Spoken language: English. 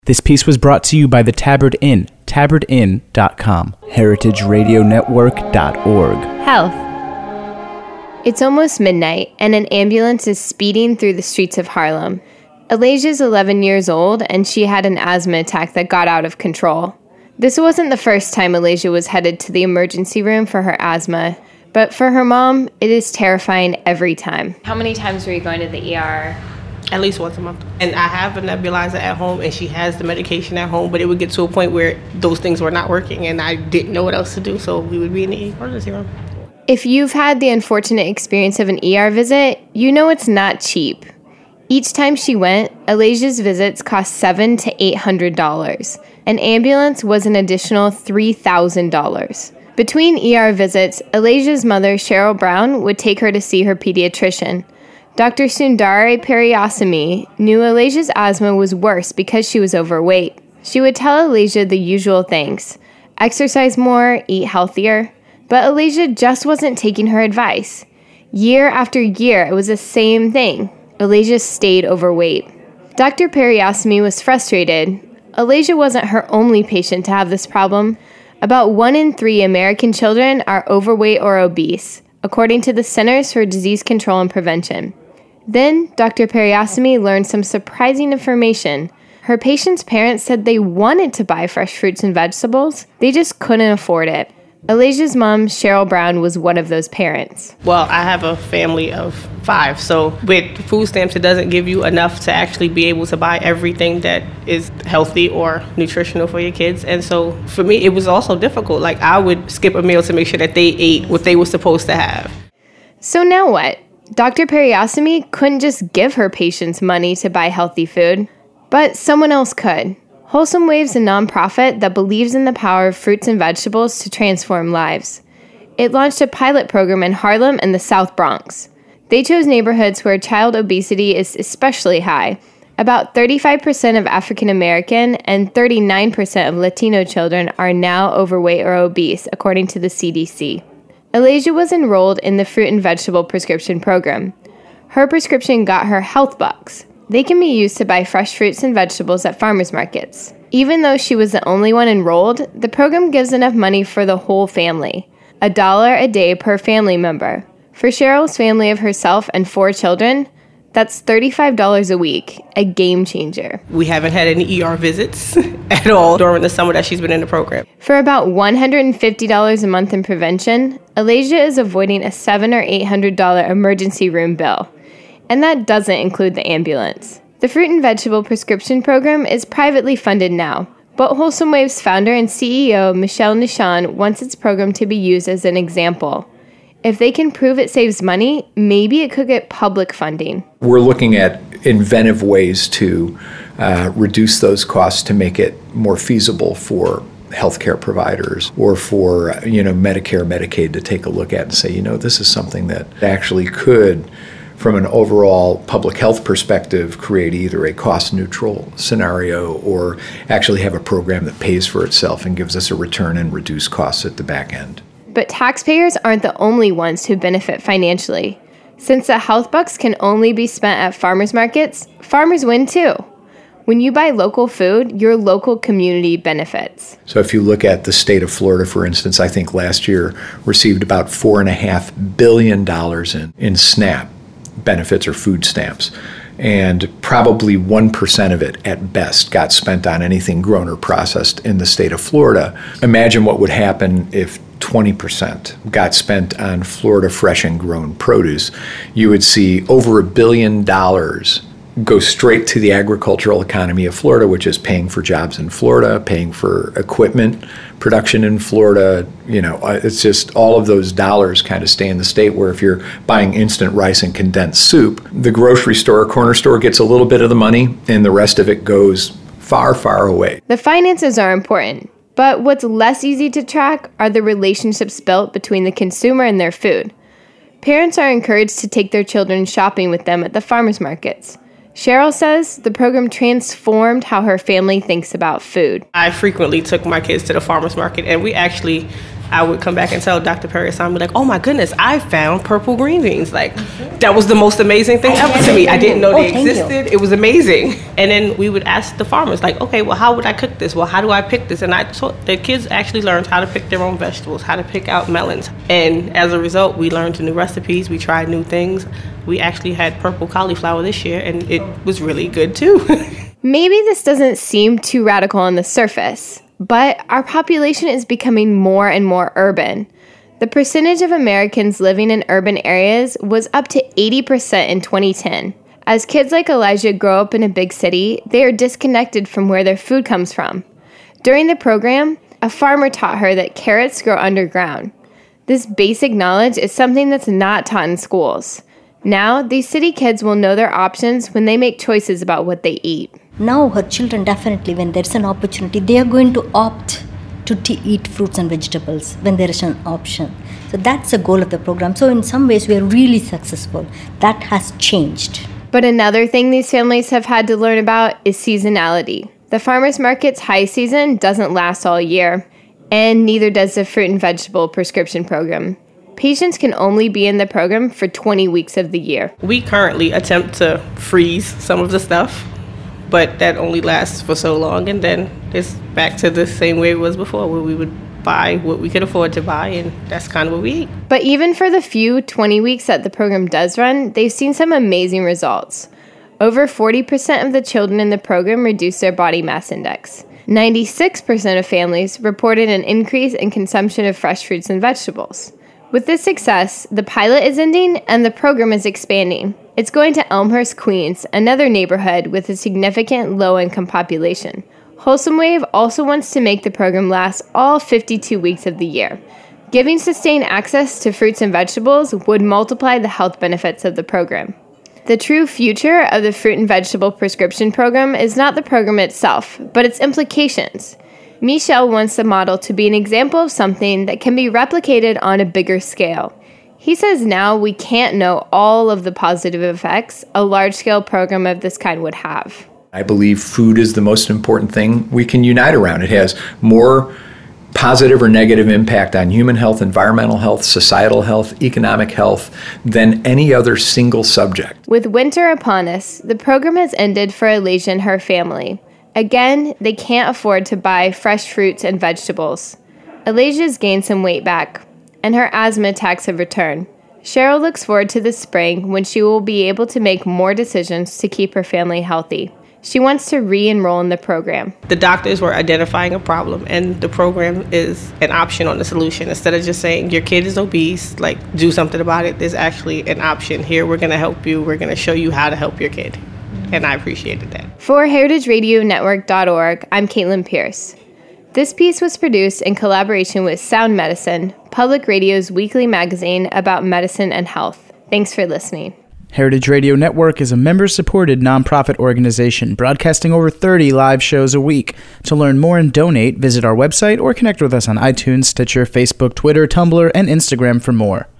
This piece was brought to you by the Tabard Inn, tabardinn.com, heritageradionetwork.org. Health. It's almost midnight, and an ambulance is speeding through the streets of Harlem. Alajia's 11 years old, and she had an asthma attack that got out of control. This wasn't the first time Alajia was headed to the emergency room for her asthma, but for her mom, it is terrifying every time. How many times were you going to the ER? At least once a month. And I have a nebulizer at home, and she has the medication at home, but it would get to a point where those things were not working, and I didn't know what else to do, so we would be in the emergency room. If you've had the unfortunate experience of an ER visit, you know it's not cheap. Each time she went, Alajia's visits cost $700 to $800. An ambulance was an additional $3,000. Between ER visits, Alajia's mother, Cheryl Brown, would take her to see her pediatrician. Dr. Sundari Periasamy knew Alajia's asthma was worse because she was overweight. She would tell Alajia the usual things: exercise more, eat healthier. But Alajia just wasn't taking her advice. Year after year, it was the same thing. Alajia stayed overweight. Dr. Periasamy was frustrated. Alajia wasn't her only patient to have this problem. About 1 in 3 American children are overweight or obese, according to the Centers for Disease Control and Prevention. Then, Dr. Periasamy learned some surprising information. Her patients' parents said they wanted to buy fresh fruits and vegetables, they just couldn't afford it. Alajia's mom, Cheryl Brown, was one of those parents. Well, I have a family of 5, so with food stamps, it doesn't give you enough to actually be able to buy everything that is healthy or nutritional for your kids. And so for me, it was also difficult. Like, I would skip a meal to make sure that they ate what they were supposed to have. So now what? Dr. Periasamy couldn't just give her patients money to buy healthy food, but someone else could. Wholesome Wave's a nonprofit that believes in the power of fruits and vegetables to transform lives. It launched a pilot program in Harlem and the South Bronx. They chose neighborhoods where child obesity is especially high. About 35% of African American and 39% of Latino children are now overweight or obese, according to the CDC. Alajia was enrolled in the fruit and vegetable prescription program. Her prescription got her health bucks. They can be used to buy fresh fruits and vegetables at farmers markets. Even though she was the only one enrolled, the program gives enough money for the whole family, $1 a day per family member. For Cheryl's family of herself and 4 children, that's $35 a week, a game changer. We haven't had any ER visits at all during the summer that she's been in the program. For about $150 a month in prevention, Alajia is avoiding a $700 or $800 emergency room bill. And that doesn't include the ambulance. The fruit and vegetable prescription program is privately funded now, but Wholesome Wave's founder and CEO, Michelle Nishan, wants its program to be used as an example. If they can prove it saves money, maybe it could get public funding. We're looking at inventive ways to reduce those costs to make it more feasible for healthcare providers or for Medicare, Medicaid to take a look at and say, this is something that actually could, from an overall public health perspective, create either a cost-neutral scenario or actually have a program that pays for itself and gives us a return and reduce costs at the back end. But taxpayers aren't the only ones who benefit financially. Since the health bucks can only be spent at farmers markets, farmers win too. When you buy local food, your local community benefits. So if you look at the state of Florida, for instance, I think last year received about $4.5 billion in SNAP benefits or food stamps. And probably 1% of it at best got spent on anything grown or processed in the state of Florida. Imagine what would happen if 20% got spent on Florida fresh and grown produce. You would see over $1 billion go straight to the agricultural economy of Florida, which is paying for jobs in Florida, paying for equipment production in Florida. It's just all of those dollars kind of stay in the state, where if you're buying instant rice and condensed soup, the grocery store or corner store gets a little bit of the money and the rest of it goes far, far away. The finances are important, but what's less easy to track are the relationships built between the consumer and their food. Parents are encouraged to take their children shopping with them at the farmers markets. Cheryl says the program transformed how her family thinks about food. I frequently took my kids to the farmer's market, and we actually I would come back and tell Dr. Perry, so I'd be like, oh my goodness, I found purple green beans. Like, that was the most amazing thing ever to me. I didn't know they existed. It was amazing. And then we would ask the farmers, like, okay, well, how would I cook this? Well, how do I pick this? And I taught the kids actually learned how to pick their own vegetables, how to pick out melons. And as a result, we learned new recipes, we tried new things. We actually had purple cauliflower this year, and it was really good too. Maybe this doesn't seem too radical on the surface, but our population is becoming more and more urban. The percentage of Americans living in urban areas was up to 80% in 2010. As kids like Elijah grow up in a big city, they are disconnected from where their food comes from. During the program, a farmer taught her that carrots grow underground. This basic knowledge is something that's not taught in schools. Now, these city kids will know their options when they make choices about what they eat. Now her children definitely, when there's an opportunity, they are going to opt to eat fruits and vegetables when there is an option. So that's the goal of the program. So in some ways, we are really successful. That has changed. But another thing these families have had to learn about is seasonality. The farmers market's high season doesn't last all year, and neither does the fruit and vegetable prescription program. Patients can only be in the program for 20 weeks of the year. We currently attempt to freeze some of the stuff, but that only lasts for so long, and then it's back to the same way it was before, where we would buy what we could afford to buy, and that's kind of what we eat. But even for the few 20 weeks that the program does run, they've seen some amazing results. Over 40% of the children in the program reduced their body mass index. 96% of families reported an increase in consumption of fresh fruits and vegetables. With this success, the pilot is ending and the program is expanding. It's going to Elmhurst, Queens, another neighborhood with a significant low-income population. Wholesome Wave also wants to make the program last all 52 weeks of the year. Giving sustained access to fruits and vegetables would multiply the health benefits of the program. The true future of the fruit and vegetable prescription program is not the program itself, but its implications. Michel wants the model to be an example of something that can be replicated on a bigger scale. He says now we can't know all of the positive effects a large-scale program of this kind would have. I believe food is the most important thing we can unite around. It has more positive or negative impact on human health, environmental health, societal health, economic health than any other single subject. With winter upon us, the program has ended for Elijah and her family. Again, they can't afford to buy fresh fruits and vegetables. Elijah's gained some weight back, and her asthma attacks have returned. Cheryl looks forward to the spring when she will be able to make more decisions to keep her family healthy. She wants to re-enroll in the program. The doctors were identifying a problem, and the program is an option on the solution. Instead of just saying, your kid is obese, like, do something about it, there's actually an option. Here, we're going to help you. We're going to show you how to help your kid. And I appreciated that. For heritageradionetwork.org, I'm Caitlin Pierce. This piece was produced in collaboration with Sound Medicine, Public Radio's weekly magazine about medicine and health. Thanks for listening. Heritage Radio Network is a member-supported nonprofit organization broadcasting over 30 live shows a week. To learn more and donate, visit our website or connect with us on iTunes, Stitcher, Facebook, Twitter, Tumblr, and Instagram for more.